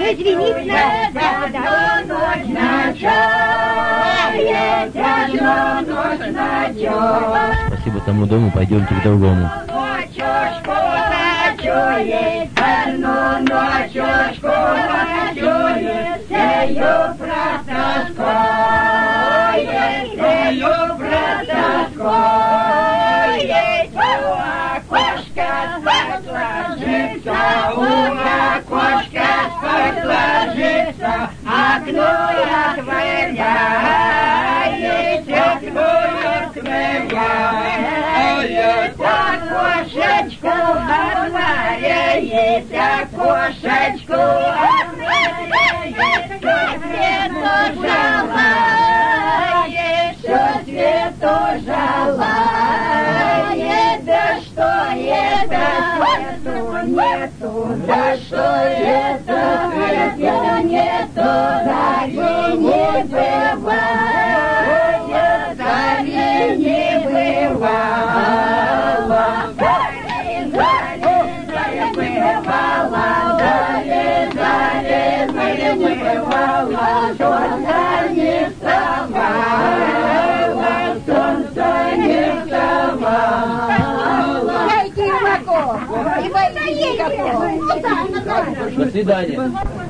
Звенит ночь ночает. Спасибо тому дому, пойдемте к другому. Ночушку ночует, одну ночушку ночует, сею протаскует, сею протаскует. У окошка спать ложится, у окошка спать ложится, окно отворяет, окно отворяет, окошечку отворяет, окошечку отворяет, все свету желает, да что это свету нету, да что это свету нету, зари не бывает, зари не бывало, зари бывало, зари не бывало, солнце не вставало, солнце не вставало. Дайте молоко, и войди какого. До свидания.